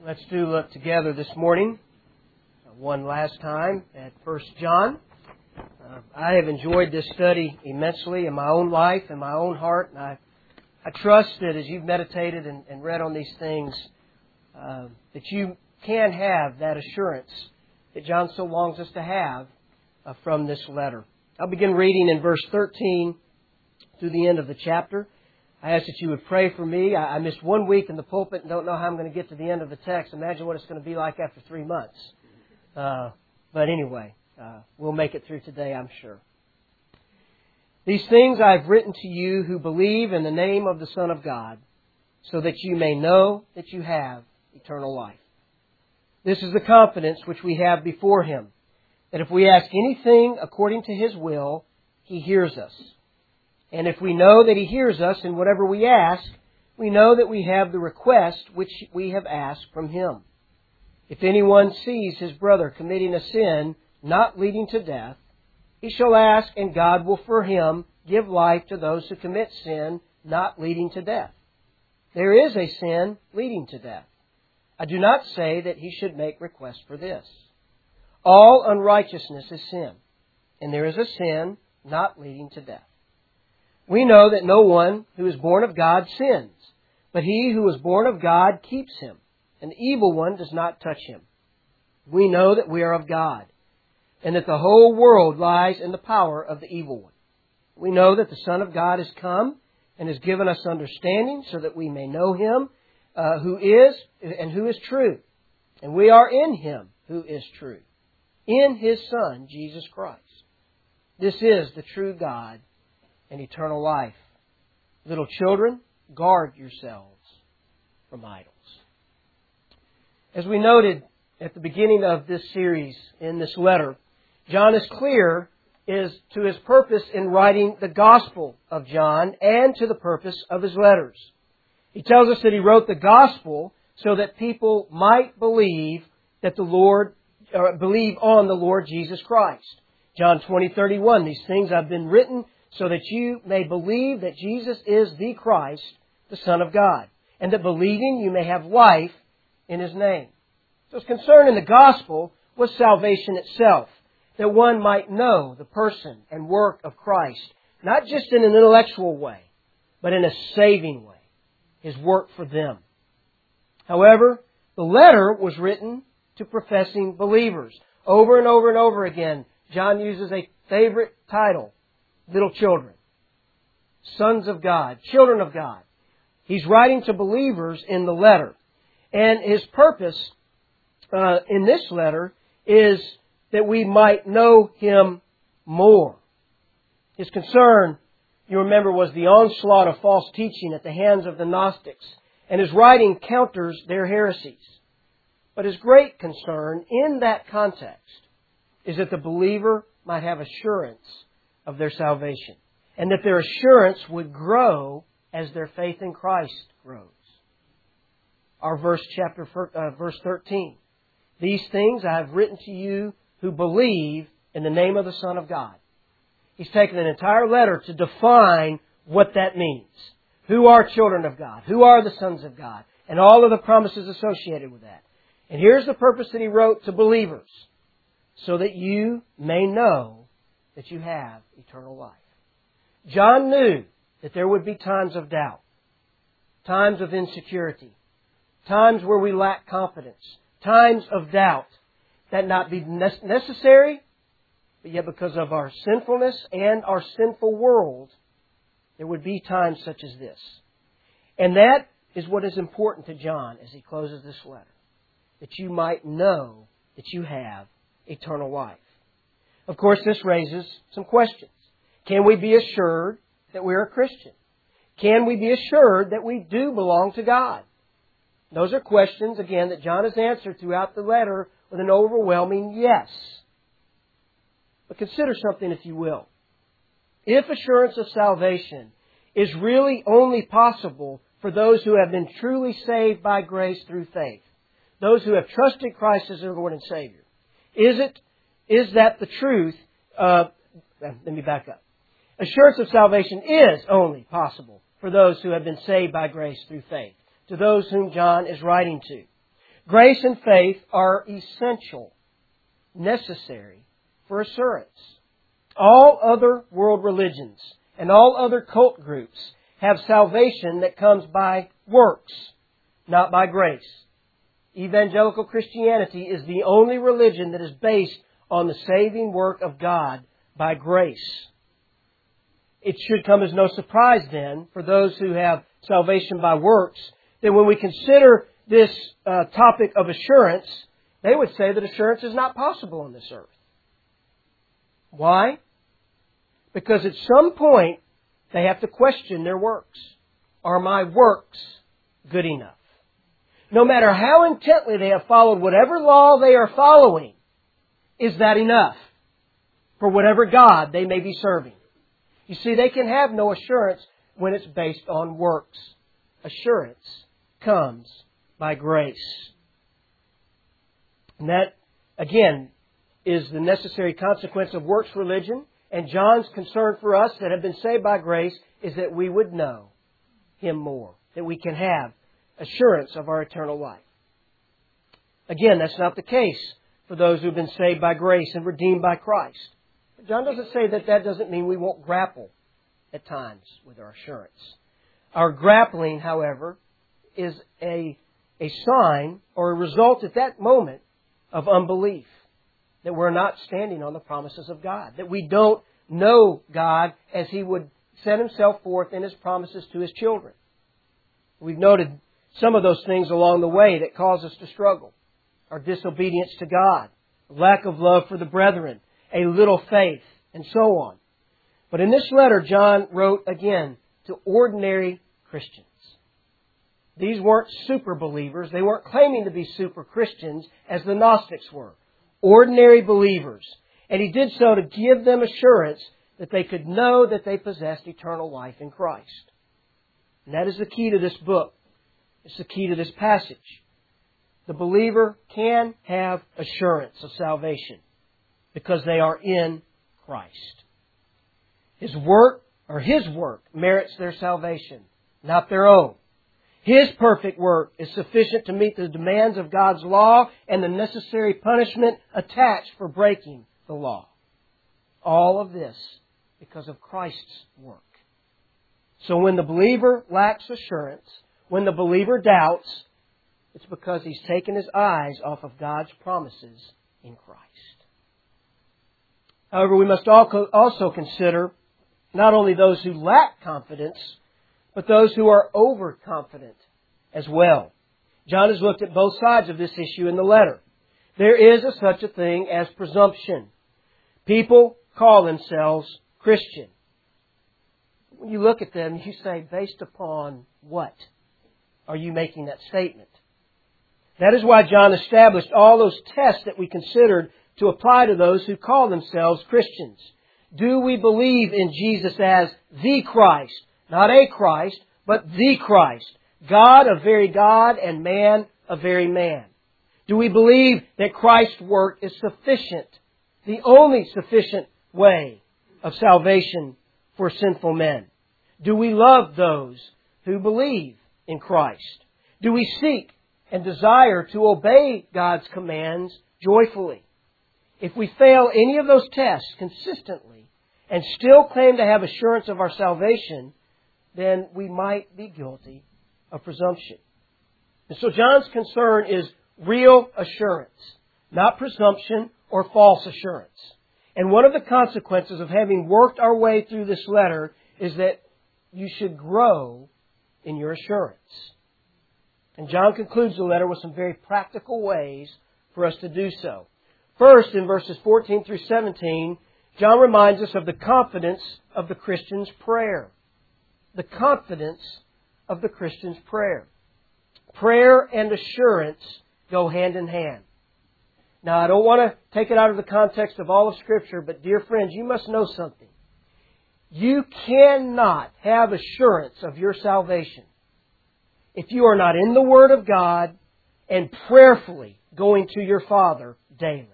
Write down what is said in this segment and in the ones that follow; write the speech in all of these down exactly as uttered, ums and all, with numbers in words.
Let's do look together this morning, one last time, at First John. Uh, I have enjoyed this study immensely in my own life, in my own heart, and I, I trust that as you've meditated and, and read on these things, uh, that you can have that assurance that John so longs us to have uh, from this letter. I'll begin reading in verse thirteen through the end of the chapter. I ask that you would pray for me. I missed one week in the pulpit and don't know how I'm going to get to the end of the text. Imagine what it's going to be like after three months. Uh, but anyway, uh, we'll make it through today, I'm sure. These things I've written to you who believe in the name of the Son of God, so that you may know that you have eternal life. This is the confidence which we have before Him, that if we ask anything according to His will, He hears us. And if we know that He hears us in whatever we ask, we know that we have the request which we have asked from Him. If anyone sees his brother committing a sin not leading to death, he shall ask, and God will for him give life to those who commit sin not leading to death. There is a sin leading to death. I do not say that he should make request for this. All unrighteousness is sin, and there is a sin not leading to death. We know that no one who is born of God sins, but he who is born of God keeps him, and the evil one does not touch him. We know that we are of God, and that the whole world lies in the power of the evil one. We know that the Son of God has come and has given us understanding so that we may know Him uh, who is and who is true. And we are in Him who is true, in His Son, Jesus Christ. This is the true God and eternal life. Little children, guard yourselves from idols. As we noted at the beginning of this series in this letter, John is clear is to his purpose in writing the Gospel of John and to the purpose of his letters. He tells us that he wrote the Gospel so that people might believe that the Lord, or believe on the Lord Jesus Christ. John twenty thirty-one, these things have been written so that you may believe that Jesus is the Christ, the Son of God, and that believing you may have life in His name. So his concern in the Gospel was salvation itself, that one might know the person and work of Christ, not just in an intellectual way, but in a saving way, His work for them. However, the letter was written to professing believers. Over and over and over again, John uses a favorite title, little children, sons of God, children of God. He's writing to believers in the letter. And his purpose uh, in this letter is that we might know Him more. His concern, you remember, was the onslaught of false teaching at the hands of the Gnostics, and his writing counters their heresies. But his great concern in that context is that the believer might have assurance of their salvation, and that their assurance would grow as their faith in Christ grows. Our verse, chapter uh, verse thirteen. These things I have written to you who believe in the name of the Son of God. He's taken an entire letter to define what that means. Who are children of God? Who are the sons of God? And all of the promises associated with that. And here's the purpose that he wrote to believers, so that you may know that you have eternal life. John knew that there would be times of doubt, times of insecurity, times where we lack confidence, times of doubt that not be necessary, but yet because of our sinfulness and our sinful world, there would be times such as this. And that is what is important to John as he closes this letter, that you might know that you have eternal life. Of course, this raises some questions. Can we be assured that we're a Christian? Can we be assured that we do belong to God? Those are questions, again, that John has answered throughout the letter with an overwhelming yes. But consider something, if you will. If assurance of salvation is really only possible for those who have been truly saved by grace through faith, those who have trusted Christ as their Lord and Savior, is it Is that the truth? Uh, let me back up. Assurance of salvation is only possible for those who have been saved by grace through faith, to those whom John is writing to. Grace and faith are essential, necessary for assurance. All other world religions and all other cult groups have salvation that comes by works, not by grace. Evangelical Christianity is the only religion that is based on the saving work of God by grace. It should come as no surprise then for those who have salvation by works that when we consider this uh, topic of assurance, they would say that assurance is not possible on this earth. Why? Because at some point they have to question their works. Are my works good enough? No matter how intently they have followed whatever law they are following, is that enough for whatever God they may be serving? You see, they can have no assurance when it's based on works. Assurance comes by grace. And that, again, is the necessary consequence of works religion. And John's concern for us that have been saved by grace is that we would know Him more, that we can have assurance of our eternal life. Again, that's not the case for those who have been saved by grace and redeemed by Christ. But John doesn't say that that doesn't mean we won't grapple at times with our assurance. Our grappling, however, is a, a sign or a result at that moment of unbelief. That we're not standing on the promises of God. That we don't know God as He would set Himself forth in His promises to His children. We've noted some of those things along the way that cause us to struggle. Our disobedience to God, lack of love for the brethren, a little faith, and so on. But in this letter, John wrote again to ordinary Christians. These weren't super believers. They weren't claiming to be super Christians as the Gnostics were. Ordinary believers. And he did so to give them assurance that they could know that they possessed eternal life in Christ. And that is the key to this book. It's the key to this passage. The believer can have assurance of salvation because they are in Christ. His work, or His work, merits their salvation, not their own. His perfect work is sufficient to meet the demands of God's law and the necessary punishment attached for breaking the law. All of this because of Christ's work. So when the believer lacks assurance, when the believer doubts, it's because he's taken his eyes off of God's promises in Christ. However, we must also consider not only those who lack confidence, but those who are overconfident as well. John has looked at both sides of this issue in the letter. There is a, such a thing as presumption. People call themselves Christian. When you look at them, you say, based upon what are you making that statement? That is why John established all those tests that we considered to apply to those who call themselves Christians. Do we believe in Jesus as the Christ? Not a Christ, but the Christ. God, a very God, and man, a very man. Do we believe that Christ's work is sufficient, the only sufficient way of salvation for sinful men? Do we love those who believe in Christ? Do we seek and desire to obey God's commands joyfully? If we fail any of those tests consistently and still claim to have assurance of our salvation, then we might be guilty of presumption. And so John's concern is real assurance, not presumption or false assurance. And one of the consequences of having worked our way through this letter is that you should grow in your assurance. And John concludes the letter with some very practical ways for us to do so. First, in verses fourteen through seventeen, John reminds us of the confidence of the Christian's prayer. The confidence of the Christian's prayer. Prayer and assurance go hand in hand. Now, I don't want to take it out of the context of all of Scripture, but dear friends, you must know something. You cannot have assurance of your salvation if you are not in the Word of God and prayerfully going to your Father daily.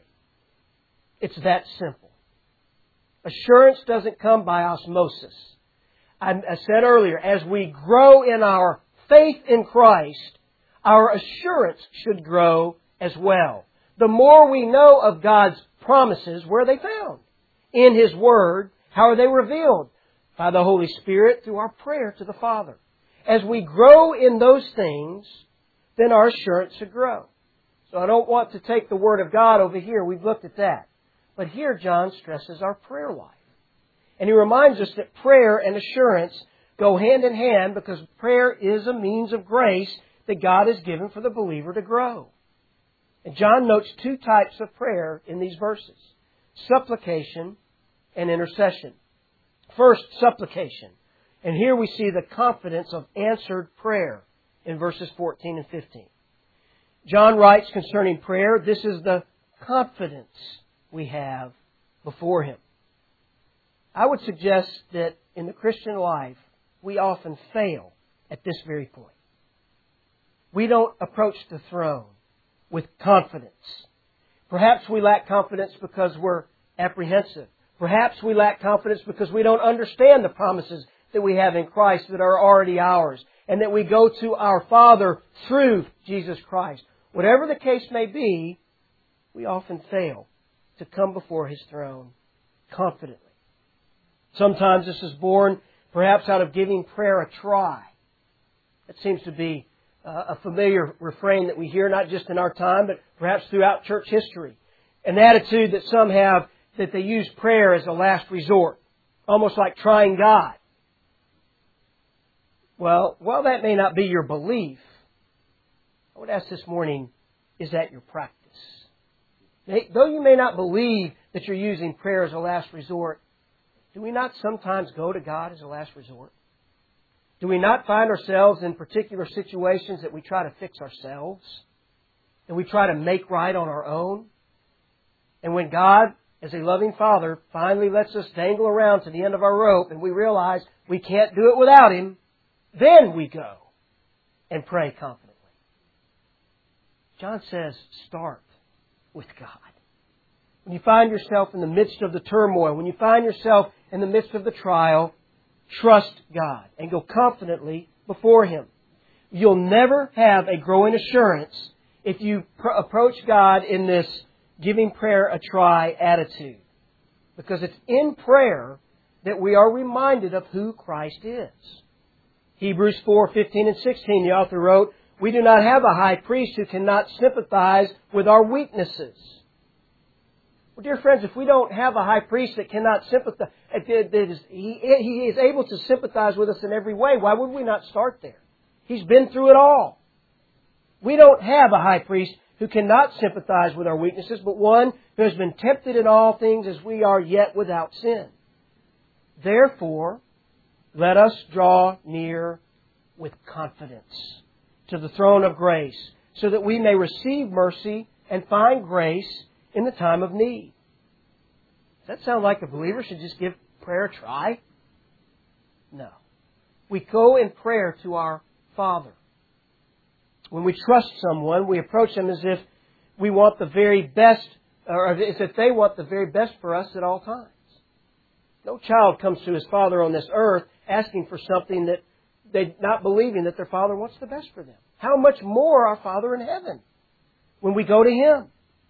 It's that simple. Assurance doesn't come by osmosis. I said earlier, as we grow in our faith in Christ, our assurance should grow as well. The more we know of God's promises, where are they found? In His Word. How are they revealed? By the Holy Spirit through our prayer to the Father. As we grow in those things, then our assurance should grow. So I don't want to take the Word of God over here. We've looked at that. But here John stresses our prayer life. And he reminds us that prayer and assurance go hand in hand because prayer is a means of grace that God has given for the believer to grow. And John notes two types of prayer in these verses: supplication and intercession. First, supplication. And here we see the confidence of answered prayer in verses fourteen and fifteen. John writes concerning prayer, this is the confidence we have before Him. I would suggest that in the Christian life, we often fail at this very point. We don't approach the throne with confidence. Perhaps we lack confidence because we're apprehensive. Perhaps we lack confidence because we don't understand the promises that we have in Christ that are already ours, and that we go to our Father through Jesus Christ. Whatever the case may be, we often fail to come before His throne confidently. Sometimes this is born perhaps out of giving prayer a try. It seems to be a familiar refrain that we hear not just in our time, but perhaps throughout church history. An attitude that some have that they use prayer as a last resort, almost like trying God. Well, while that may not be your belief, I would ask this morning, is that your practice? Though you may not believe that you're using prayer as a last resort, do we not sometimes go to God as a last resort? Do we not find ourselves in particular situations that we try to fix ourselves? And we try to make right on our own? And when God, as a loving Father, finally lets us dangle around to the end of our rope and we realize we can't do it without Him, then we go and pray confidently. John says, start with God. When you find yourself in the midst of the turmoil, when you find yourself in the midst of the trial, trust God and go confidently before Him. You'll never have a growing assurance if you pr- approach God in this giving prayer a try attitude. Because it's in prayer that we are reminded of who Christ is. Hebrews four, fifteen and sixteen, the author wrote, we do not have a high priest who cannot sympathize with our weaknesses. Well, dear friends, if we don't have a high priest that cannot sympathize, that is, he, he is able to sympathize with us in every way, why would we not start there? He's been through it all. We don't have a high priest who cannot sympathize with our weaknesses, but one who has been tempted in all things as we are, yet without sin. Therefore, let us draw near with confidence to the throne of grace, so that we may receive mercy and find grace in the time of need. Does that sound like a believer should just give prayer a try? No. We go in prayer to our Father. When we trust someone, we approach them as if we want the very best, or as if they want the very best for us at all times. No child comes to his father on this earth asking for something that they're not believing that their Father wants the best for them. How much more our Father in heaven when we go to Him?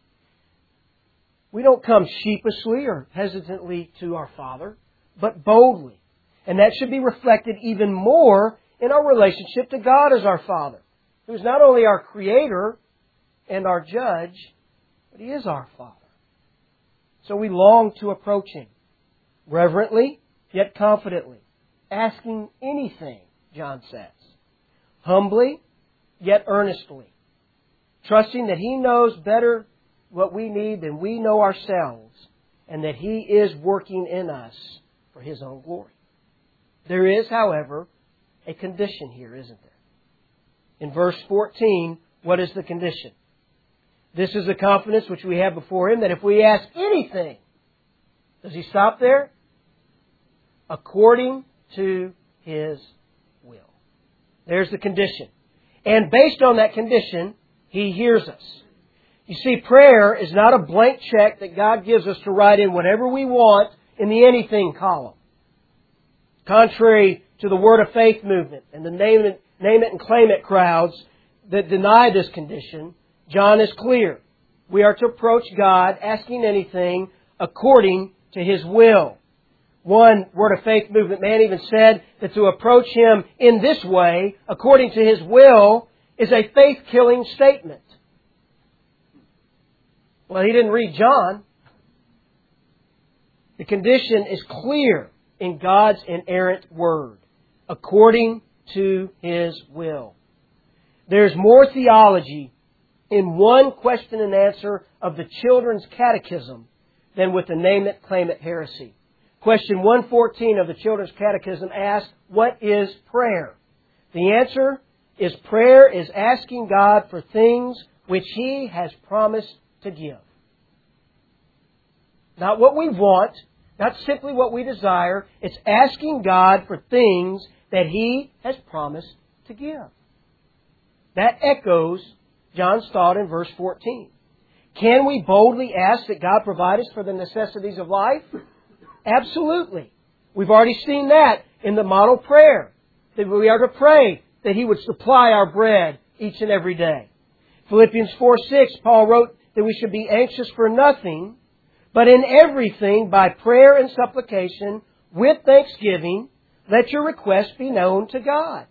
We don't come sheepishly or hesitantly to our Father, but boldly. And that should be reflected even more in our relationship to God as our Father, who is not only our Creator and our Judge, but He is our Father. So we long to approach Him reverently, yet confidently, asking anything, John says, humbly, yet earnestly, trusting that He knows better what we need than we know ourselves, and that He is working in us for His own glory. There is, however, a condition here, isn't there? In verse fourteen, what is the condition? This is the confidence which we have before Him, that if we ask anything, does He stop there? According to His will. There's the condition. And based on that condition, He hears us. You see, prayer is not a blank check that God gives us to write in whatever we want in the anything column. Contrary to the Word of Faith movement and the name it, name it and claim it crowds, that deny this condition, John is clear. We are to approach God asking anything according to His will. One Word of Faith movement man even said that to approach Him in this way, according to His will, is a faith-killing statement. Well, he didn't read John. The condition is clear in God's inerrant Word, according to His will. There's more theology in one question and answer of the Children's Catechism than with the name it, claim it heresy. Question one fourteen of the Children's Catechism asks, what is prayer? The answer is prayer is asking God for things which He has promised to give. Not what we want, not simply what we desire. It's asking God for things that He has promised to give. That echoes John's thought in verse fourteen. Can we boldly ask that God provide us for the necessities of life? Absolutely. We've already seen that in the model prayer, that we are to pray that He would supply our bread each and every day. Philippians four six, Paul wrote that we should be anxious for nothing, but in everything by prayer and supplication with thanksgiving, let your requests be known to God.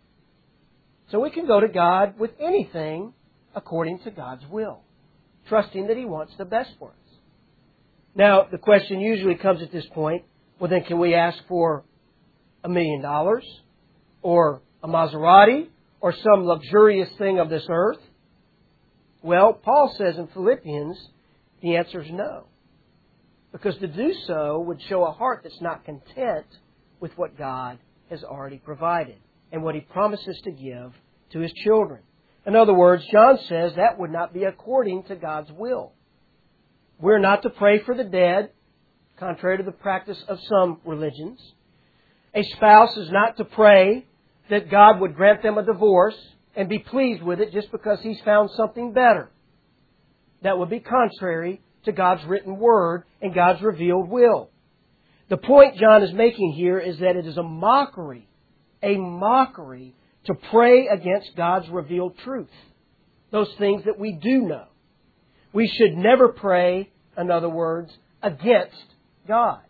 So we can go to God with anything according to God's will, trusting that He wants the best for us. Now, the question usually comes at this point, well then can we ask for a million dollars? Or a Maserati? Or some luxurious thing of this earth? Well, Paul says in Philippians, the answer is no. Because to do so would show a heart that's not content with what God has already provided and what He promises to give to His children. In other words, John says that would not be according to God's will. We're not to pray for the dead, contrary to the practice of some religions. A spouse is not to pray that God would grant them a divorce and be pleased with it just because he's found something better. That would be contrary to God's written Word and God's revealed will. The point John is making here is that it is a mockery, a mockery to pray against God's revealed truth. Those things that we do know. We should never pray, in other words, against God.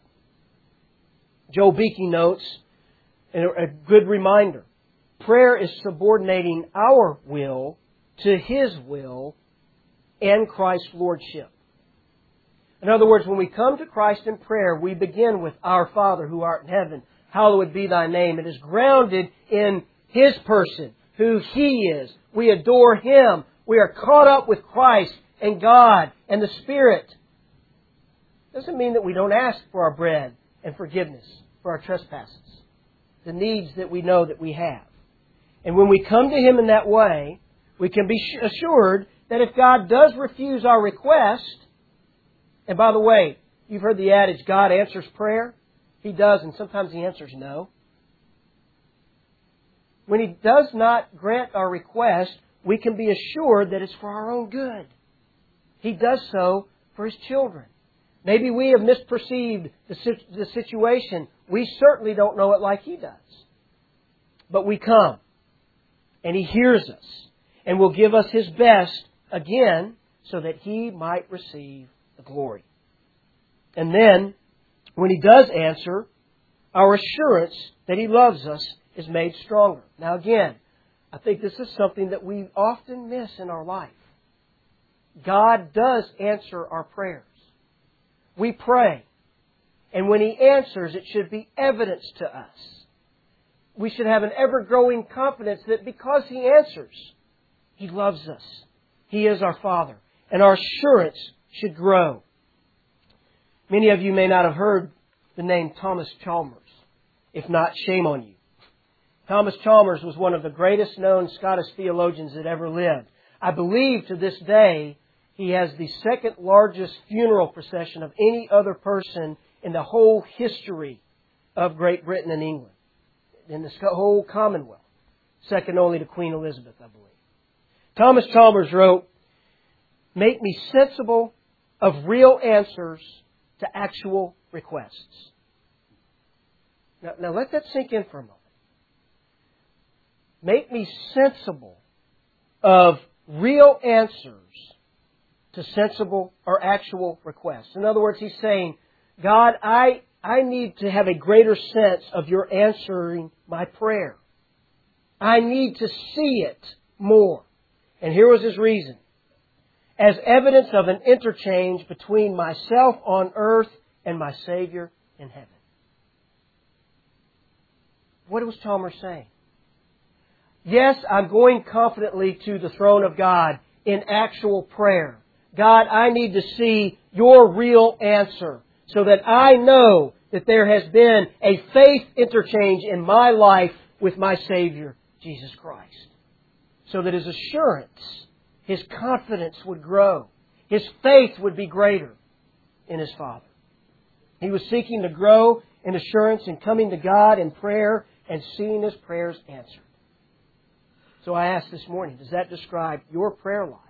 Joe Beeke notes, a good reminder, prayer is subordinating our will to His will and Christ's Lordship. In other words, when we come to Christ in prayer, we begin with Our Father who art in heaven, hallowed be Thy name. It is grounded in His person, who He is. We adore Him. We are caught up with Christ and God and the Spirit. Doesn't mean that we don't ask for our bread and forgiveness for our trespasses, the needs that we know that we have. And when we come to Him in that way, we can be assured that if God does refuse our request, and by the way, you've heard the adage, God answers prayer. He does, and sometimes He answers no. When He does not grant our request, we can be assured that it's for our own good. He does so for His children. Maybe we have misperceived the situation. We certainly don't know it like He does. But we come, and He hears us, and will give us His best again, so that He might receive the glory. And then, when He does answer, our assurance that He loves us is made stronger. Now again, I think this is something that we often miss in our life. God does answer our prayers. We pray. And when He answers, it should be evidence to us. We should have an ever-growing confidence that because He answers, He loves us. He is our Father. And our assurance should grow. Many of you may not have heard the name Thomas Chalmers. If not, shame on you. Thomas Chalmers was one of the greatest known Scottish theologians that ever lived. I believe to this day he has the second largest funeral procession of any other person in the whole history of Great Britain and England, in the whole Commonwealth. Second only to Queen Elizabeth, I believe. Thomas Chalmers wrote, "Make me sensible of real answers to actual requests." Now, now let that sink in for a moment. Make me sensible of real answers to sensible or actual requests. In other words, he's saying, God, I, I need to have a greater sense of your answering my prayer. I need to see it more. And here was his reason. As evidence of an interchange between myself on earth and my Savior in heaven. What was Chalmers saying? Yes, I'm going confidently to the throne of God in actual prayer. God, I need to see your real answer so that I know that there has been a faith interchange in my life with my Savior, Jesus Christ. So that his assurance, his confidence would grow. His faith would be greater in his Father. He was seeking to grow in assurance and coming to God in prayer and seeing his prayers answered. So I ask this morning, does that describe your prayer life?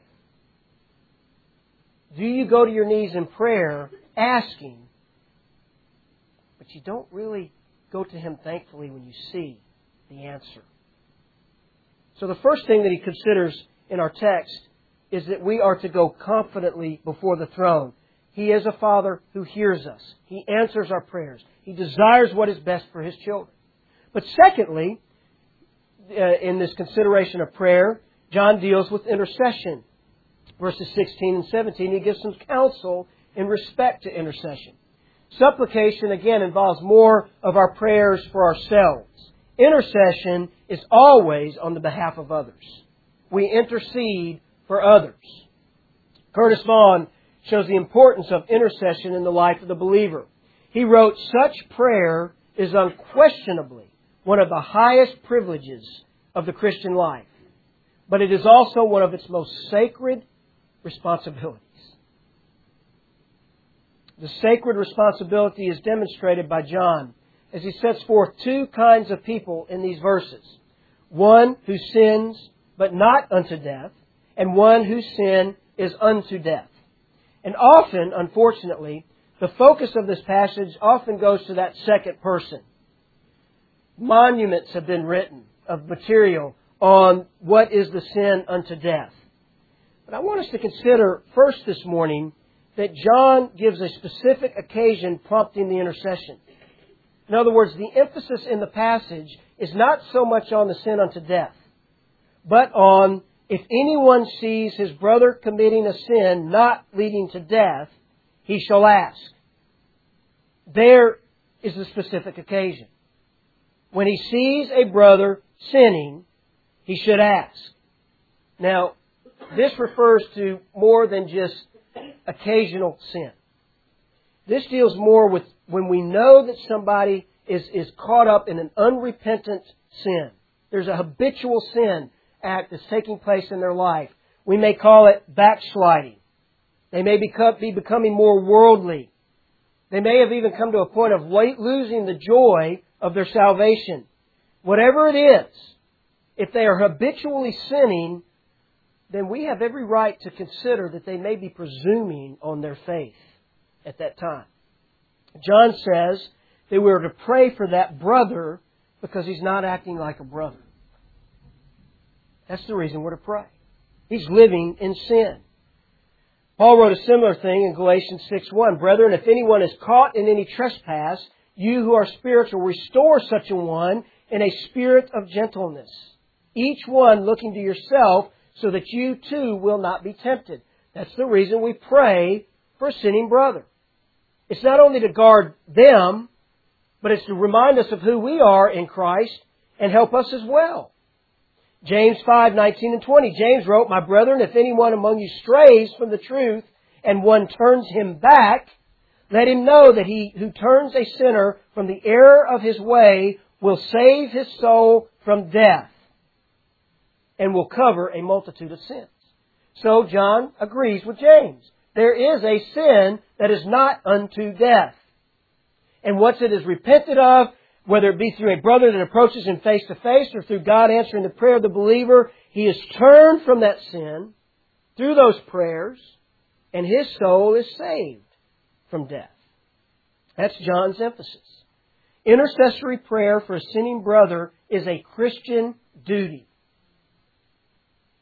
Do you go to your knees in prayer asking, but you don't really go to Him thankfully when you see the answer? So the first thing that he considers in our text is that we are to go confidently before the throne. He is a Father who hears us. He answers our prayers. He desires what is best for His children. But secondly, uh, in this consideration of prayer, John deals with intercession. Verses sixteen and seventeen, he gives some counsel in respect to intercession. Supplication, again, involves more of our prayers for ourselves. Intercession is always on the behalf of others. We intercede for others. Curtis Vaughan shows the importance of intercession in the life of the believer. He wrote, "Such prayer is unquestionably one of the highest privileges of the Christian life, but it is also one of its most sacred responsibilities." The sacred responsibility is demonstrated by John as he sets forth two kinds of people in these verses. One who sins, but not unto death, and one whose sin is unto death. And often, unfortunately, the focus of this passage often goes to that second person. Monuments have been written of material on what is the sin unto death. But I want us to consider first this morning that John gives a specific occasion prompting the intercession. In other words, the emphasis in the passage is not so much on the sin unto death, but on if anyone sees his brother committing a sin not leading to death, he shall ask. There is the specific occasion. When he sees a brother sinning, he should ask. Now, this refers to more than just occasional sin. This deals more with when we know that somebody is, is caught up in an unrepentant sin. There's a habitual sin act that's taking place in their life. We may call it backsliding. They may become, be becoming more worldly. They may have even come to a point of losing the joy of their salvation. Whatever it is, if they are habitually sinning, then we have every right to consider that they may be presuming on their faith at that time. John says that we are to pray for that brother because he's not acting like a brother. That's the reason we're to pray. He's living in sin. Paul wrote a similar thing in Galatians six one. "Brethren, if anyone is caught in any trespass, you who are spiritual, restore such a one in a spirit of gentleness. Each one looking to yourself, so that you too will not be tempted." That's the reason we pray for a sinning brother. It's not only to guard them, but it's to remind us of who we are in Christ and help us as well. James five nineteen and twenty. James wrote, "My brethren, if anyone among you strays from the truth and one turns him back, let him know that he who turns a sinner from the error of his way will save his soul from death and will cover a multitude of sins." So John agrees with James. There is a sin that is not unto death. And once it is repented of, whether it be through a brother that approaches him face to face or through God answering the prayer of the believer, he is turned from that sin through those prayers, and his soul is saved from death. That's John's emphasis. Intercessory prayer for a sinning brother is a Christian duty.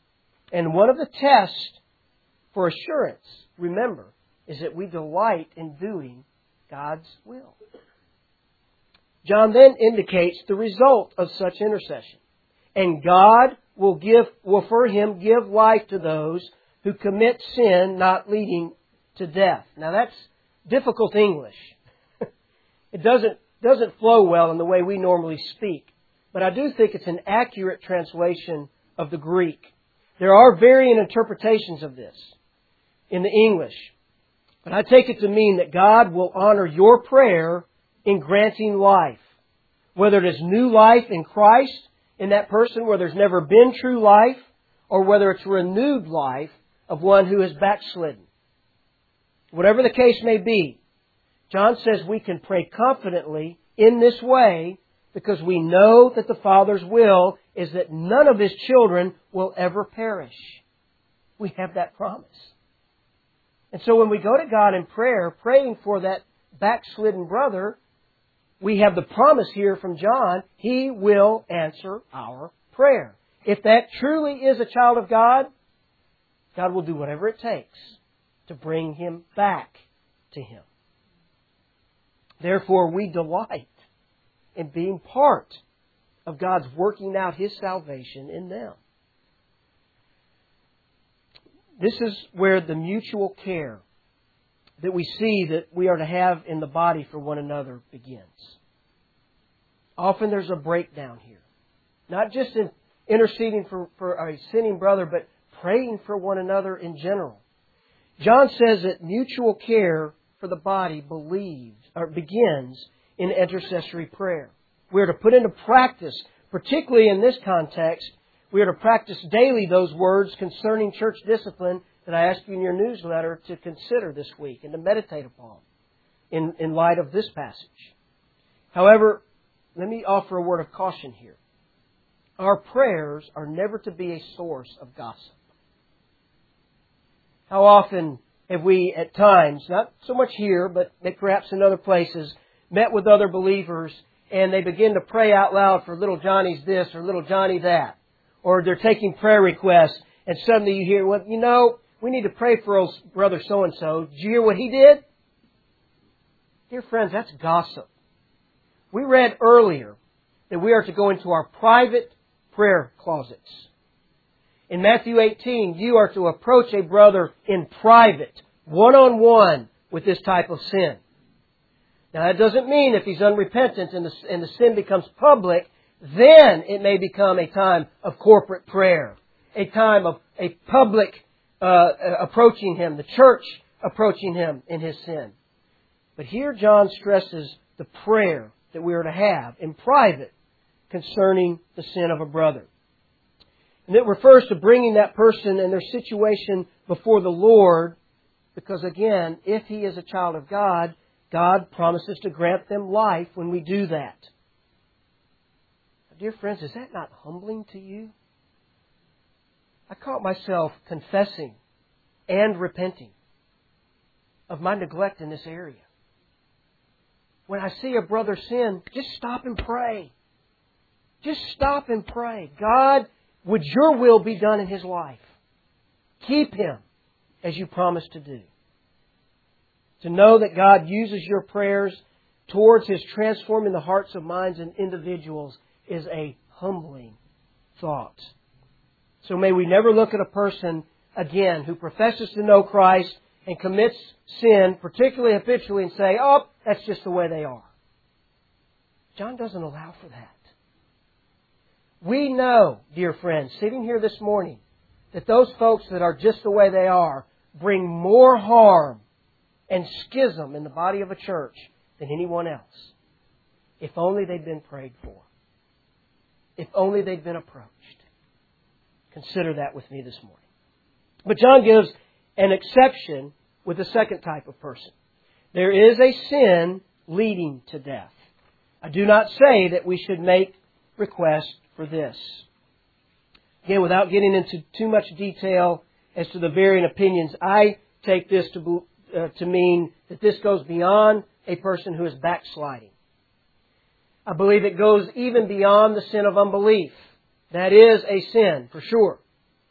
And one of the tests for assurance, remember, is that we delight in doing God's will. John then indicates the result of such intercession. And God will give, will for Him give life to those who commit sin not leading to death. Now that's difficult English. It doesn't, doesn't flow well in the way we normally speak. But I do think it's an accurate translation of the Greek. There are varying interpretations of this in the English. But I take it to mean that God will honor your prayer in granting life. Whether it is new life in Christ, in that person where there's never been true life, or whether it's renewed life of one who is backslidden. Whatever the case may be, John says we can pray confidently in this way because we know that the Father's will is that none of His children will ever perish. We have that promise. And so when we go to God in prayer, praying for that backslidden brother, we have the promise here from John, He will answer our prayer. If that truly is a child of God, God will do whatever it takes to bring him back to Him. Therefore, we delight in being part of God's working out His salvation in them. This is where the mutual care that we see that we are to have in the body for one another begins. Often there's a breakdown here. Not just in interceding for, for a sinning brother, but praying for one another in general. John says that mutual care for the body believes or begins in intercessory prayer. We are to put into practice, particularly in this context, we are to practice daily those words concerning church discipline that I asked you in your newsletter to consider this week and to meditate upon in, in light of this passage. However, let me offer a word of caution here. Our prayers are never to be a source of gossip. How often have we at times, not so much here, but perhaps in other places, met with other believers and they begin to pray out loud for little Johnny's this or little Johnny that. Or they're taking prayer requests and suddenly you hear, well, you know, we need to pray for old brother so-and-so. Did you hear what he did? Dear friends, that's gossip. We read earlier that we are to go into our private prayer closets. In Matthew eighteen, you are to approach a brother in private, one-on-one with this type of sin. Now that doesn't mean if he's unrepentant and the, and the sin becomes public, then it may become a time of corporate prayer, a time of a public uh, approaching him, the church approaching him in his sin. But here John stresses the prayer that we are to have in private concerning the sin of a brother. And it refers to bringing that person and their situation before the Lord because, again, if he is a child of God, God promises to grant them life when we do that. Dear friends, is that not humbling to you? I caught myself confessing and repenting of my neglect in this area. When I see a brother sin, just stop and pray. Just stop and pray. God, would your will be done in his life? Keep him as you promised to do. To know that God uses your prayers towards His transforming the hearts of minds and individuals is a humbling thought. So may we never look at a person, again, who professes to know Christ and commits sin, particularly habitually, and say, oh, that's just the way they are. John doesn't allow for that. We know, dear friends, sitting here this morning, that those folks that are just the way they are bring more harm and schism in the body of a church than anyone else. If only they'd been prayed for. If only they'd been approached. Consider that with me this morning. But John gives an exception with the second type of person. There is a sin leading to death. I do not say that we should make request for this. Again, without getting into too much detail as to the varying opinions, I take this to, uh, to mean that this goes beyond a person who is backsliding. I believe it goes even beyond the sin of unbelief. That is a sin, for sure.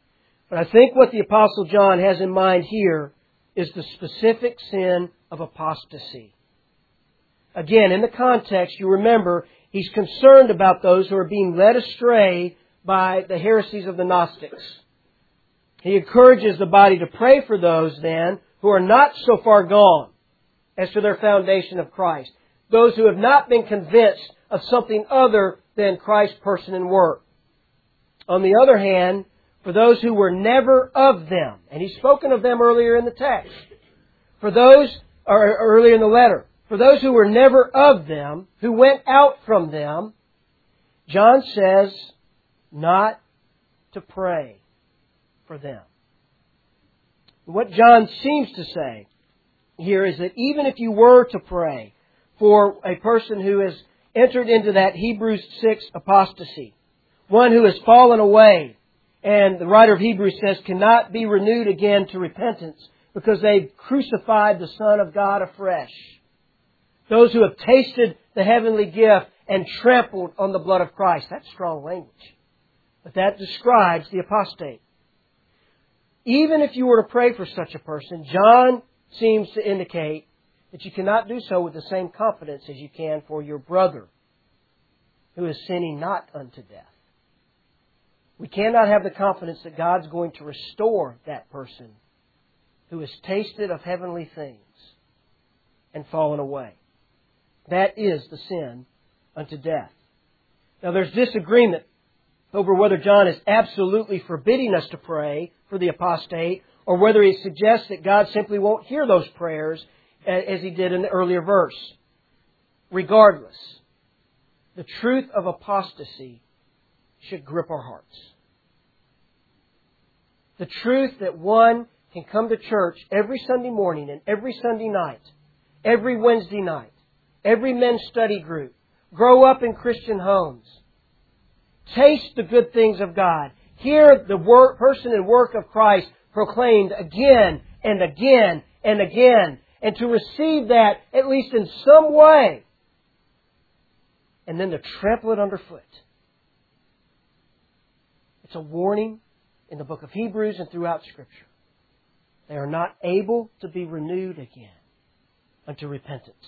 But I think what the Apostle John has in mind here is the specific sin of apostasy. Again, in the context, you remember, he's concerned about those who are being led astray by the heresies of the Gnostics. He encourages the body to pray for those, then, who are not so far gone as to their foundation of Christ. Those who have not been convinced of something other than Christ's person and work. On the other hand, for those who were never of them, and he's spoken of them earlier in the text, for those, or earlier in the letter, for those who were never of them, who went out from them, John says not to pray for them. What John seems to say here is that even if you were to pray for a person who has entered into that Hebrews six apostasy, one who has fallen away, and the writer of Hebrews says cannot be renewed again to repentance because they've crucified the Son of God afresh. Those who have tasted the heavenly gift and trampled on the blood of Christ. That's strong language. But that describes the apostate. Even if you were to pray for such a person, John seems to indicate that you cannot do so with the same confidence as you can for your brother who is sinning not unto death. We cannot have the confidence that God's going to restore that person who has tasted of heavenly things and fallen away. That is the sin unto death. Now there's disagreement over whether John is absolutely forbidding us to pray for the apostate or whether he suggests that God simply won't hear those prayers as he did in the earlier verse. Regardless, the truth of apostasy should grip our hearts. The truth that one can come to church every Sunday morning and every Sunday night, every Wednesday night, every men's study group, grow up in Christian homes, taste the good things of God, hear the work, person and work of Christ proclaimed again and again and again, and to receive that at least in some way, and then to trample it underfoot. It's a warning in the book of Hebrews and throughout Scripture. They are not able to be renewed again unto repentance.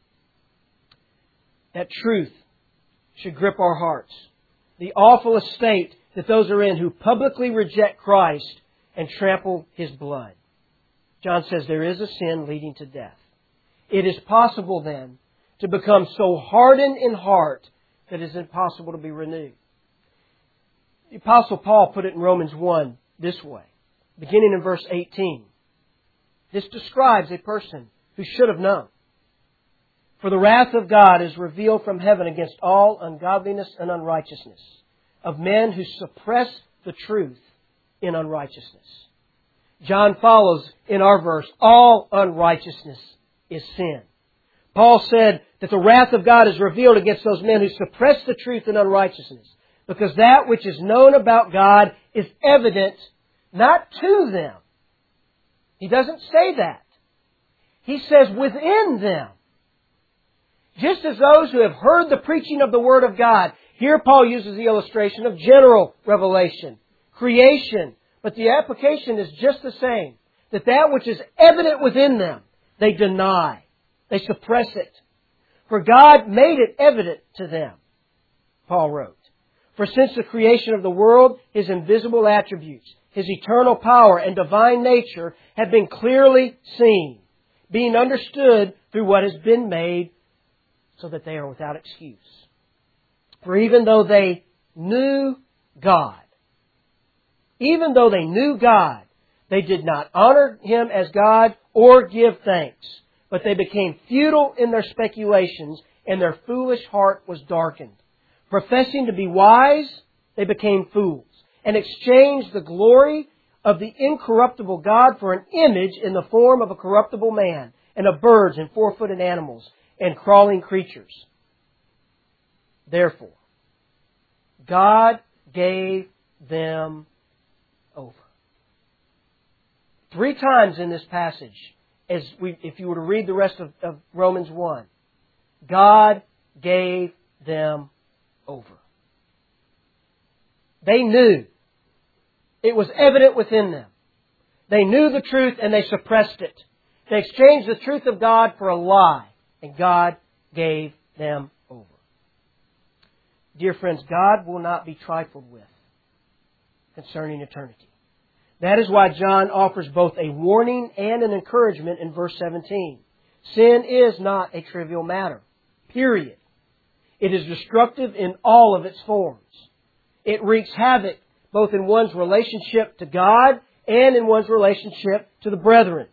That truth should grip our hearts. The awful estate that those are in who publicly reject Christ and trample His blood. John says there is a sin leading to death. It is possible then to become so hardened in heart that it is impossible to be renewed. The Apostle Paul put it in Romans one this way, beginning in verse eighteen. This describes a person who should have known. For the wrath of God is revealed from heaven against all ungodliness and unrighteousness of men who suppress the truth in unrighteousness. John follows in our verse, all unrighteousness is sin. Paul said that the wrath of God is revealed against those men who suppress the truth in unrighteousness, because that which is known about God is evident not to them. He doesn't say that. He says within them. Just as those who have heard the preaching of the Word of God. Here Paul uses the illustration of general revelation, creation. But the application is just the same. That that which is evident within them, they deny. They suppress it. For God made it evident to them, Paul wrote. For since the creation of the world, His invisible attributes, His eternal power and divine nature have been clearly seen, being understood through what has been made, so that they are without excuse. For even though they knew God, even though they knew God, they did not honor Him as God or give thanks, but they became futile in their speculations, and their foolish heart was darkened. Professing to be wise, they became fools, and exchanged the glory of the incorruptible God for an image in the form of a corruptible man, and of birds and four-footed animals, and crawling creatures. Therefore, God gave them over. Three times in this passage, as we, if you were to read the rest of, of Romans one, God gave them over. They knew It was evident within them. They knew the truth and they suppressed it. They exchanged the truth of God for a lie, and God gave them over. Dear friends, God will not be trifled with concerning eternity. That is why John offers both a warning and an encouragement in verse seventeen. Sin is not a trivial matter. Period. It is destructive in all of its forms. It wreaks havoc both in one's relationship to God and in one's relationship to the brethren.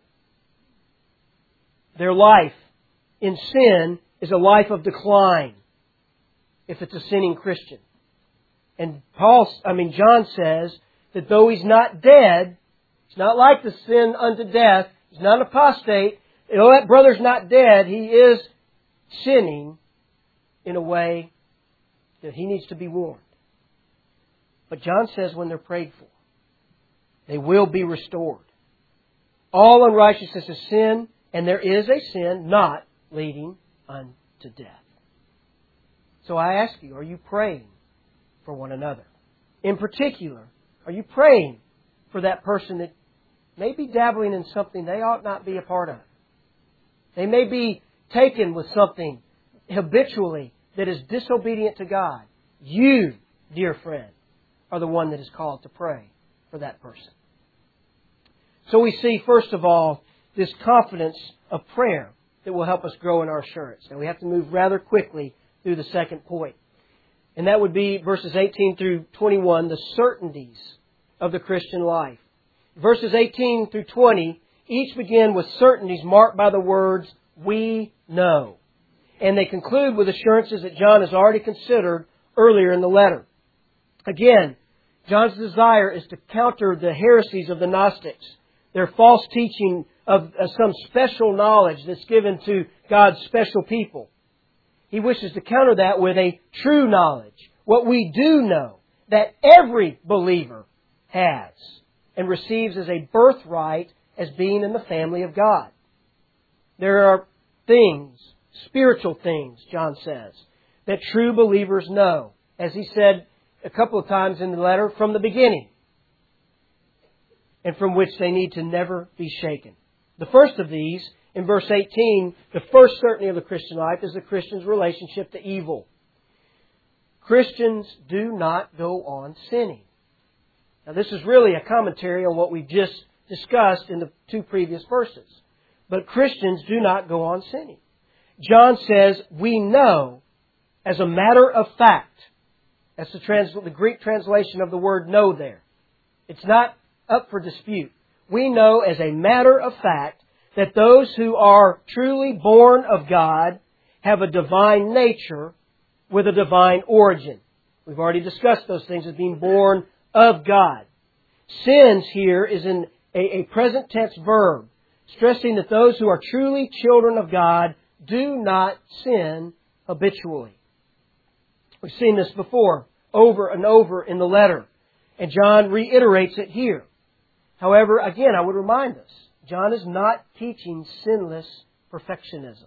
Their life in sin is a life of decline if it's a sinning Christian. And Paul, I mean John says that though he's not dead, he's not like the sin unto death, he's not an apostate, though that brother's not dead, he is sinning in a way that he needs to be warned. But John says when they're prayed for, they will be restored. All unrighteousness is sin, and there is a sin not leading unto death. So I ask you, are you praying for one another? In particular, are you praying for that person that may be dabbling in something they ought not be a part of? They may be taken with something habitually that is disobedient to God. You, dear friend, are the one that is called to pray for that person. So we see, first of all, this confidence of prayer that will help us grow in our assurance. Now we have to move rather quickly through the second point. And that would be verses eighteen through twenty-one, the certainties of the Christian life. Verses eighteen through twenty each begin with certainties marked by the words, we know. And they conclude with assurances that John has already considered earlier in the letter. Again, John's desire is to counter the heresies of the Gnostics, their false teaching of some special knowledge that's given to God's special people. He wishes to counter that with a true knowledge, what we do know, that every believer has and receives as a birthright as being in the family of God. There are things, spiritual things, John says, that true believers know, as he said a couple of times in the letter, from the beginning, and from which they need to never be shaken. The first of these, in verse eighteen, the first certainty of the Christian life is the Christian's relationship to evil. Christians do not go on sinning. Now this is really a commentary on what we just discussed in the two previous verses. But Christians do not go on sinning. John says, we know as a matter of fact. That's the, trans- the Greek translation of the word know there. It's not up for dispute. We know as a matter of fact that those who are truly born of God have a divine nature with a divine origin. We've already discussed those things as being born of God. Sins here is in a, a present tense verb, stressing that those who are truly children of God do not sin habitually. We've seen this before, over and over in the letter, and John reiterates it here. However, again, I would remind us, John is not teaching sinless perfectionism.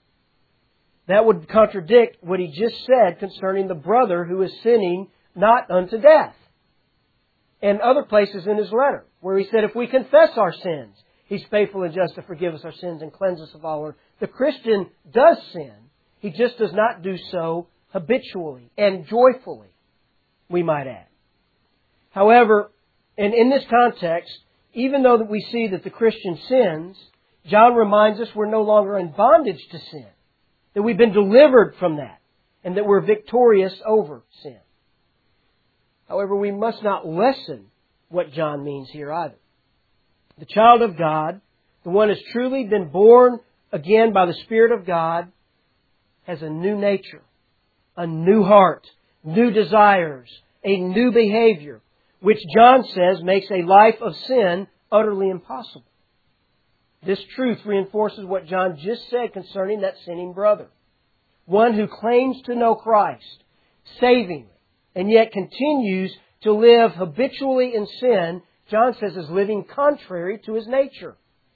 That would contradict what he just said concerning the brother who is sinning not unto death. And other places in his letter, where he said, if we confess our sins, He's faithful and just to forgive us our sins and cleanse us of all our... The Christian does sin. He just does not do so habitually and joyfully, we might add. However, and in this context, even though that we see that the Christian sins, John reminds us we're no longer in bondage to sin, that we've been delivered from that, and that we're victorious over sin. However, we must not lessen what John means here either. The child of God, the one who has truly been born again by the Spirit of God, has a new nature, a new heart, new desires, a new behavior, which John says makes a life of sin utterly impossible. This truth reinforces what John just said concerning that sinning brother. One who claims to know Christ savingly and yet continues to live habitually in sin, John says is living contrary to his nature.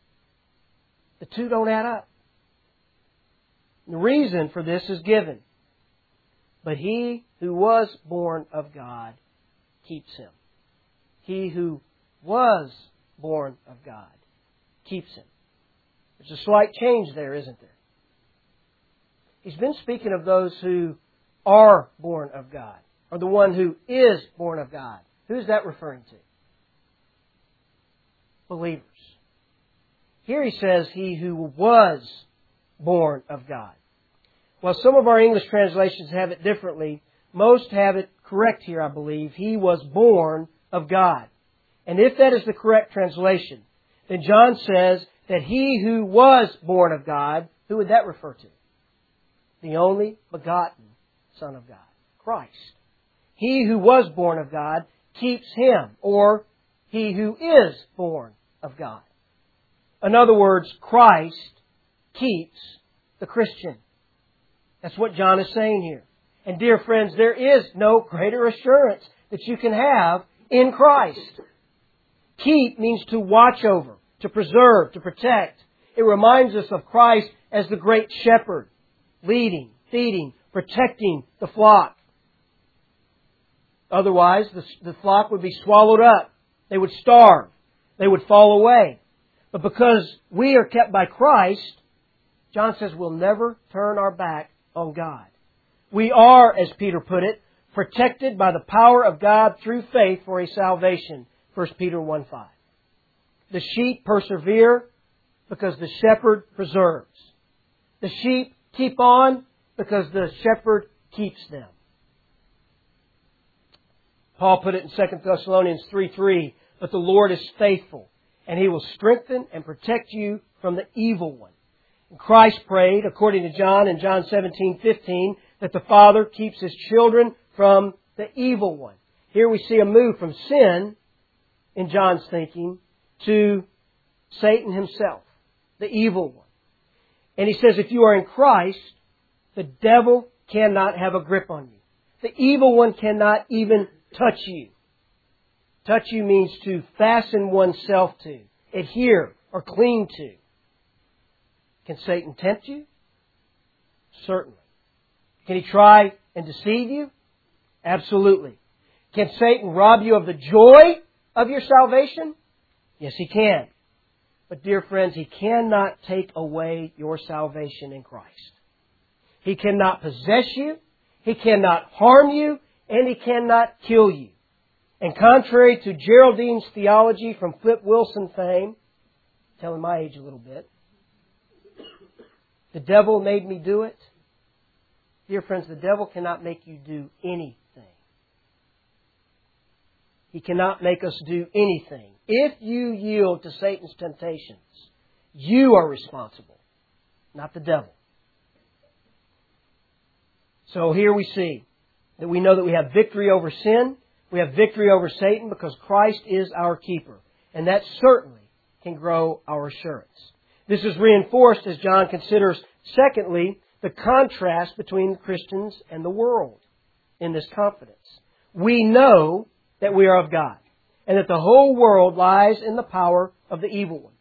The two don't add up. The reason for this is given. But he who was born of God keeps him. he who was born of God keeps him. There's a slight change there, isn't there? He's been speaking of those who are born of God, or the one who is born of God. Who's that referring to? Believers. Here he says, he who was born of God. While some of our English translations have it differently, most have it correct here, I believe. He was born of God. And if that is the correct translation, then John says that he who was born of God, who would that refer to? The only begotten Son of God, Christ. He who was born of God keeps Him, or he who is born of God. In other words, Christ keeps the Christian. That's what John is saying here. And dear friends, there is no greater assurance that you can have in Christ. Keep means to watch over, to preserve, to protect. It reminds us of Christ as the great shepherd, leading, feeding, protecting the flock. Otherwise, the, the flock would be swallowed up. They would starve. They would fall away. But because we are kept by Christ, John says we'll never turn our back on God. We are, as Peter put it, protected by the power of God through faith for a salvation. First Peter one five. The sheep persevere because the shepherd preserves. The sheep keep on because the shepherd keeps them. Paul put it in Second Thessalonians three three, but the Lord is faithful, and He will strengthen and protect you from the evil one. And Christ prayed, according to John in John seventeen fifteen, that the Father keeps His children from the evil one. Here we see a move from sin, in John's thinking, to Satan himself, the evil one. And he says if you are in Christ, the devil cannot have a grip on you. The evil one cannot even touch you. Touch you means to fasten oneself to, adhere, or cling to. Can Satan tempt you? Certainly. Can he try and deceive you? Absolutely. Can Satan rob you of the joy of your salvation? Yes, he can. But dear friends, he cannot take away your salvation in Christ. He cannot possess you, he cannot harm you, and he cannot kill you. And contrary to Geraldine's theology from Flip Wilson fame, telling my age a little bit, the devil made me do it. Dear friends, the devil cannot make you do anything. He cannot make us do anything. If you yield to Satan's temptations, you are responsible, not the devil. So here we see that we know that we have victory over sin. We have victory over Satan because Christ is our keeper. And that certainly can grow our assurance. This is reinforced as John considers, secondly, the contrast between Christians and the world in this confidence. We know that we are of God, and that the whole world lies in the power of the evil one.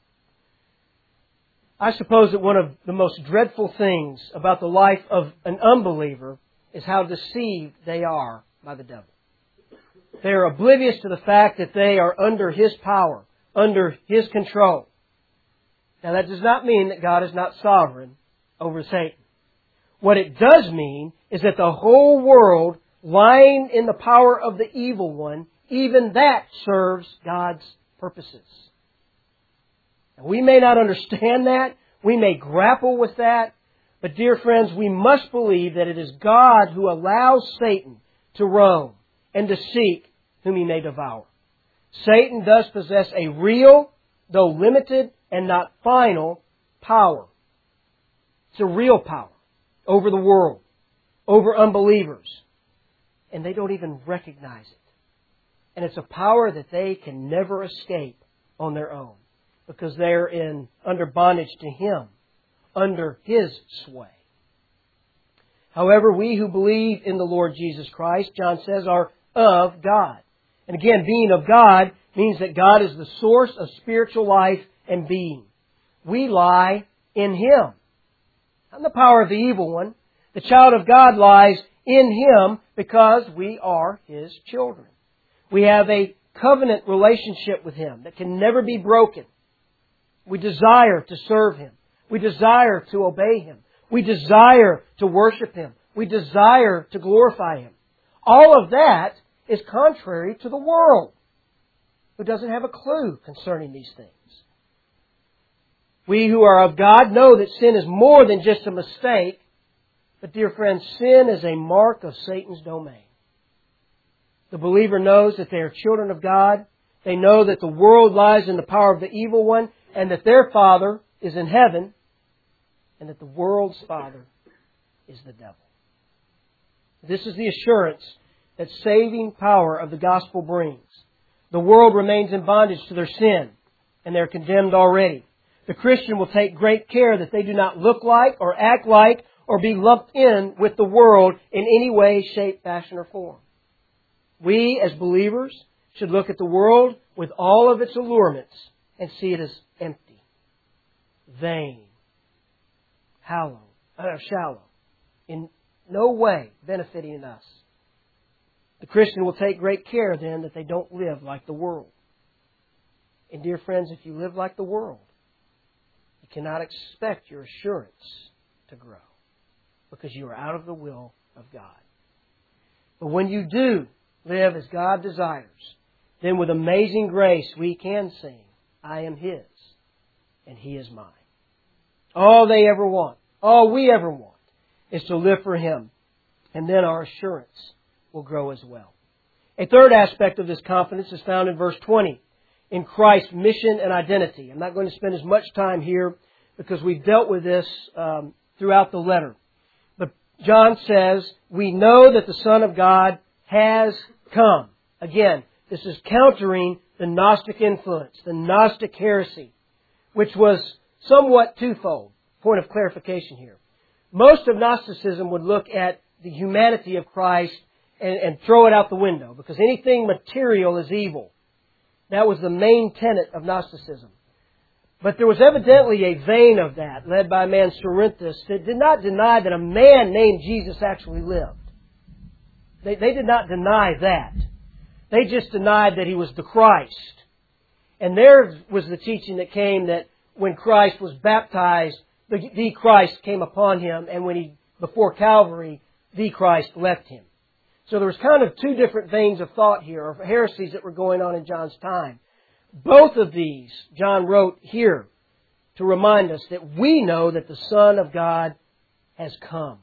I suppose that one of the most dreadful things about the life of an unbeliever is how deceived they are by the devil. They are oblivious to the fact that they are under his power, under his control. Now that does not mean that God is not sovereign over Satan. What it does mean is that the whole world lying in the power of the evil one, even that serves God's purposes. Now, we may not understand that. We may grapple with that. But dear friends, we must believe that it is God who allows Satan to roam and to seek whom he may devour. Satan does possess a real, though limited and not final, power. It's a real power over the world, over unbelievers. And they don't even recognize it. And it's a power that they can never escape on their own, because they're in under bondage to Him, under His sway. However, we who believe in the Lord Jesus Christ, John says, are of God. And again, being of God means that God is the source of spiritual life and being. We lie in Him. Not in the power of the evil one. The child of God lies in Him because we are His children. We have a covenant relationship with Him that can never be broken. We desire to serve Him. We desire to obey Him. We desire to worship Him. We desire to glorify Him. All of that is contrary to the world, who doesn't have a clue concerning these things. We who are of God know that sin is more than just a mistake. But dear friends, sin is a mark of Satan's domain. The believer knows that they are children of God. They know that the world lies in the power of the evil one, and that their Father is in heaven, and that the world's father is the devil. This is the assurance that saving power of the gospel brings. The world remains in bondage to their sin, and they're condemned already. The Christian will take great care that they do not look like or act like or be lumped in with the world in any way, shape, fashion, or form. We, as believers, should look at the world with all of its allurements and see it as empty, vain, hollow, uh, shallow, in no way benefiting us. The Christian will take great care then that they don't live like the world. And dear friends, if you live like the world, you cannot expect your assurance to grow, because you are out of the will of God. But when you do live as God desires, then with amazing grace we can sing, I am His and He is mine. All they ever want, all we ever want, is to live for Him. And then our assurance will grow as well. A third aspect of this confidence is found in verse twenty, in Christ's mission and identity. I'm not going to spend as much time here because we've dealt with this um, throughout the letter. But John says, we know that the Son of God has come. Again, this is countering the Gnostic influence, the Gnostic heresy, which was somewhat twofold. Point of clarification here. Most of Gnosticism would look at the humanity of Christ and, and throw it out the window, because anything material is evil. That was the main tenet of Gnosticism. But there was evidently a vein of that, led by a man Cerinthus, that did not deny that a man named Jesus actually lived. They, they did not deny that. They just denied that He was the Christ. And there was the teaching that came that when Christ was baptized, the, the Christ came upon Him, and when He, before Calvary, the Christ left Him. So there was kind of two different veins of thought here, of heresies that were going on in John's time. Both of these, John wrote here to remind us that we know that the Son of God has come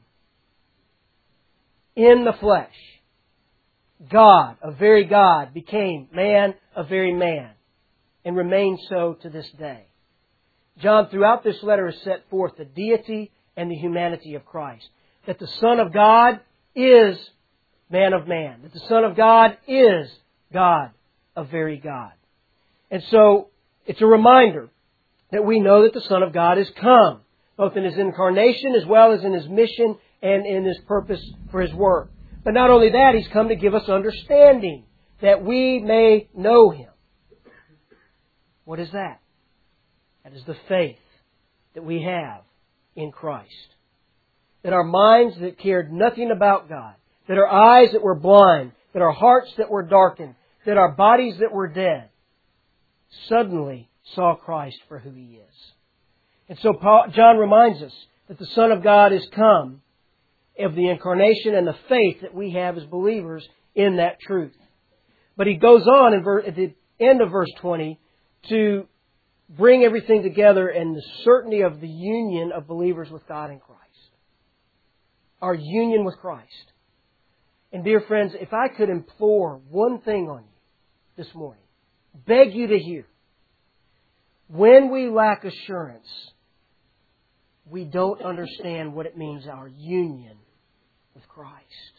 in the flesh. God, a very God, became man, a very man, and remains so to this day. John, throughout this letter, has set forth the deity and the humanity of Christ. That the Son of God is man of man. That the Son of God is God, a very God. And so, it's a reminder that we know that the Son of God has come, both in His incarnation as well as in His mission and in His purpose for His work. But not only that, He's come to give us understanding, that we may know Him. What is that? That is the faith that we have in Christ. That our minds that cared nothing about God, that our eyes that were blind, that our hearts that were darkened, that our bodies that were dead, suddenly saw Christ for who He is. And so Paul, John reminds us that the Son of God is come, of the incarnation and the faith that we have as believers in that truth. But he goes on in ver- at the end of verse twenty to bring everything together in the certainty of the union of believers with God in Christ. Our union with Christ. And dear friends, if I could implore one thing on you this morning, beg you to hear. When we lack assurance, we don't understand what it means, our union with Christ.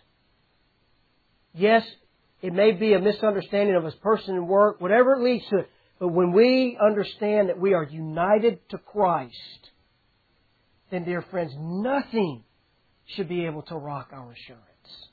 Yes, it may be a misunderstanding of His person and work, whatever it leads to. But when we understand that we are united to Christ, then, dear friends, nothing should be able to rock our assurance.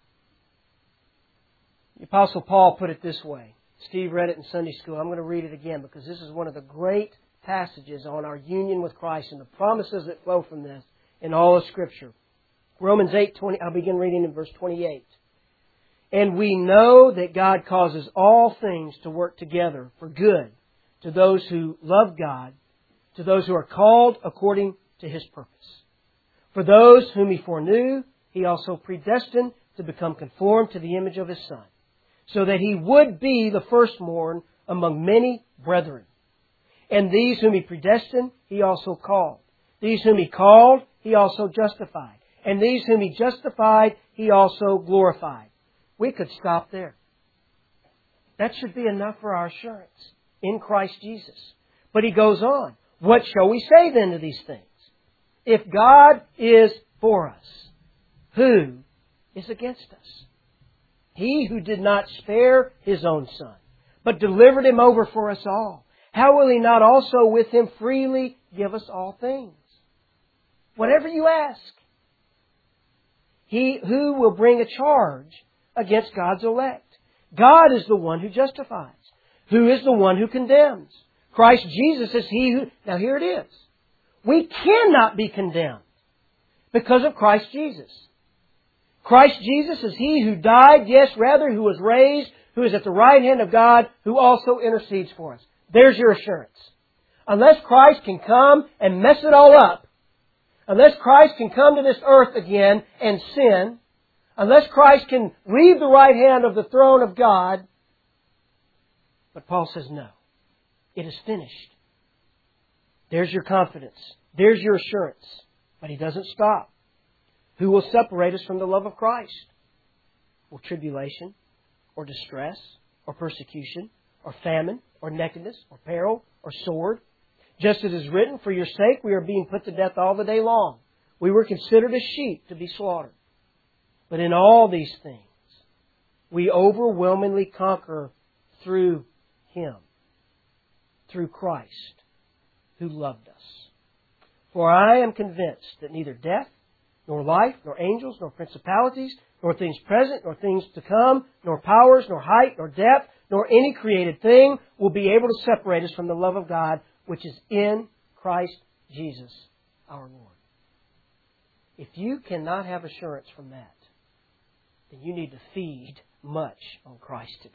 The Apostle Paul put it this way. Steve read it in Sunday school. I'm going to read it again because this is one of the great passages on our union with Christ and the promises that flow from this in all of Scripture. Romans eight twenty. I'll begin reading in verse twenty-eight. And we know that God causes all things to work together for good to those who love God, to those who are called according to His purpose. For those whom He foreknew, He also predestined to become conformed to the image of His Son, so that He would be the firstborn among many brethren. And these whom He predestined, He also called. These whom He called, He also justified. And these whom He justified, He also glorified. We could stop there. That should be enough for our assurance in Christ Jesus. But He goes on. What shall we say then to these things? If God is for us, who is against us? He who did not spare His own Son, but delivered Him over for us all, how will He not also with Him freely give us all things? Whatever you ask. He who will bring a charge against God's elect? God is the one who justifies. Who is the one who condemns? Christ Jesus is He who... Now here it is. We cannot be condemned because of Christ Jesus. Christ Jesus is He who died, yes, rather, who was raised, who is at the right hand of God, who also intercedes for us. There's your assurance. Unless Christ can come and mess it all up, unless Christ can come to this earth again and sin, unless Christ can leave the right hand of the throne of God, but Paul says no. It is finished. There's your confidence. There's your assurance. But he doesn't stop. Who will separate us from the love of Christ? Will tribulation, or distress, or persecution, or famine, or nakedness, or peril, or sword? Just as it is written, for your sake we are being put to death all the day long. We were considered as sheep to be slaughtered. But in all these things, we overwhelmingly conquer through Him, through Christ, who loved us. For I am convinced that neither death, nor life, nor angels, nor principalities, nor things present, nor things to come, nor powers, nor height, nor depth, nor any created thing will be able to separate us from the love of God, which is in Christ Jesus our Lord. If you cannot have assurance from that, then you need to feed much on Christ today.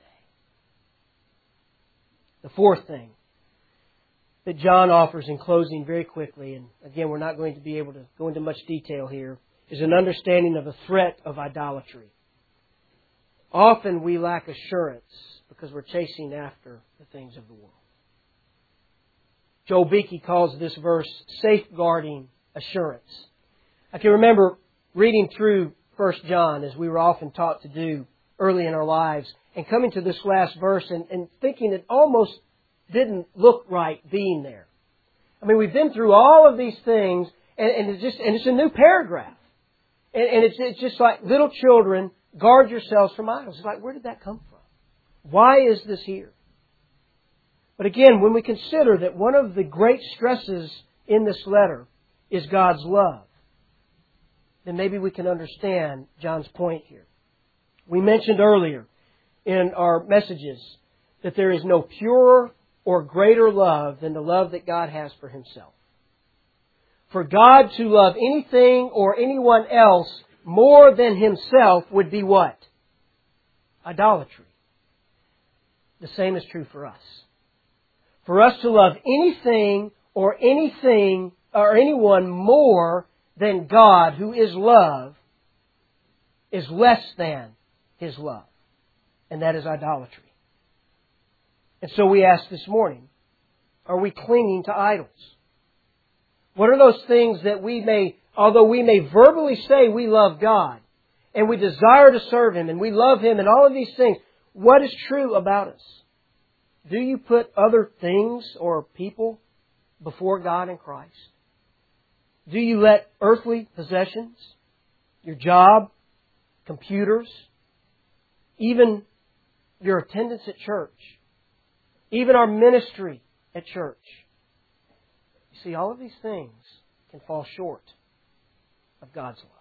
The fourth thing that John offers in closing very quickly, and again we're not going to be able to go into much detail here, is an understanding of the threat of idolatry. Often we lack assurance because we're chasing after the things of the world. Joel Beeke calls this verse safeguarding assurance. I can remember reading through First John, as we were often taught to do early in our lives, and coming to this last verse and, and thinking it almost didn't look right being there. I mean, we've been through all of these things, and, and it's just and it's a new paragraph. And, and it's, it's just like, little children, guard yourselves from idols. It's like, where did that come from? Why is this here? But again, when we consider that one of the great stresses in this letter is God's love, then maybe we can understand John's point here. We mentioned earlier in our messages that there is no purer or greater love than the love that God has for Himself. For God to love anything or anyone else more than Himself would be what? Idolatry. The same is true for us. For us to love anything or anything or anyone more than God, who is love, is less than His love. And that is idolatry. And so we ask this morning, are we clinging to idols? What are those things that we may, although we may verbally say we love God, and we desire to serve Him, and we love Him, and all of these things, what is true about us? Do you put other things or people before God and Christ? Do you let earthly possessions, your job, computers, even your attendance at church, even our ministry at church? You see, all of these things can fall short of God's love.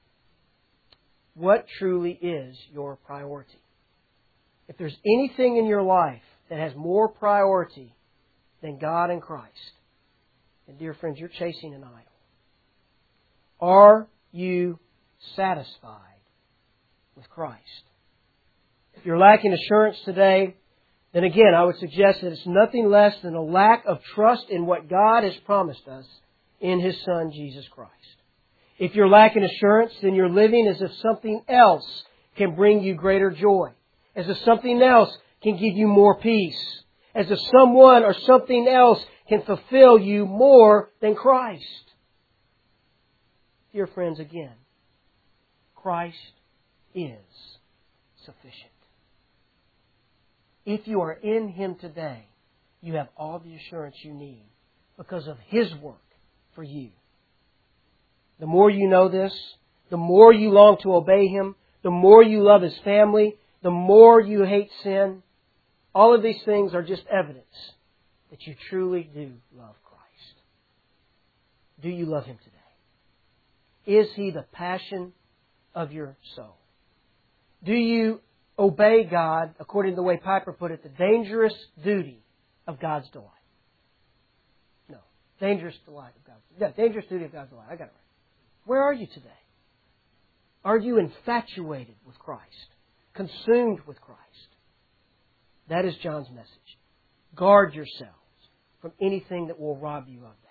What truly is your priority? If there's anything in your life that has more priority than God and Christ, then, dear friends, you're chasing an idol. Are you satisfied with Christ? If you're lacking assurance today, then again, I would suggest that it's nothing less than a lack of trust in what God has promised us in His Son, Jesus Christ. If you're lacking assurance, then you're living as if something else can bring you greater joy, as if something else can give you more peace, as if someone or something else can fulfill you more than Christ. Dear friends, again, Christ is sufficient. If you are in Him today, you have all the assurance you need because of His work for you. The more you know this, the more you long to obey Him, the more you love His family, the more you hate sin. All of these things are just evidence that you truly do love Christ. Do you love Him today? Is He the passion of your soul? Do you obey God, according to the way Piper put it, the dangerous duty of God's delight? No. Dangerous delight of God's delight. Yeah, dangerous duty of God's delight. I got it right. Where are you today? Are you infatuated with Christ? Consumed with Christ? That is John's message. Guard yourselves from anything that will rob you of that.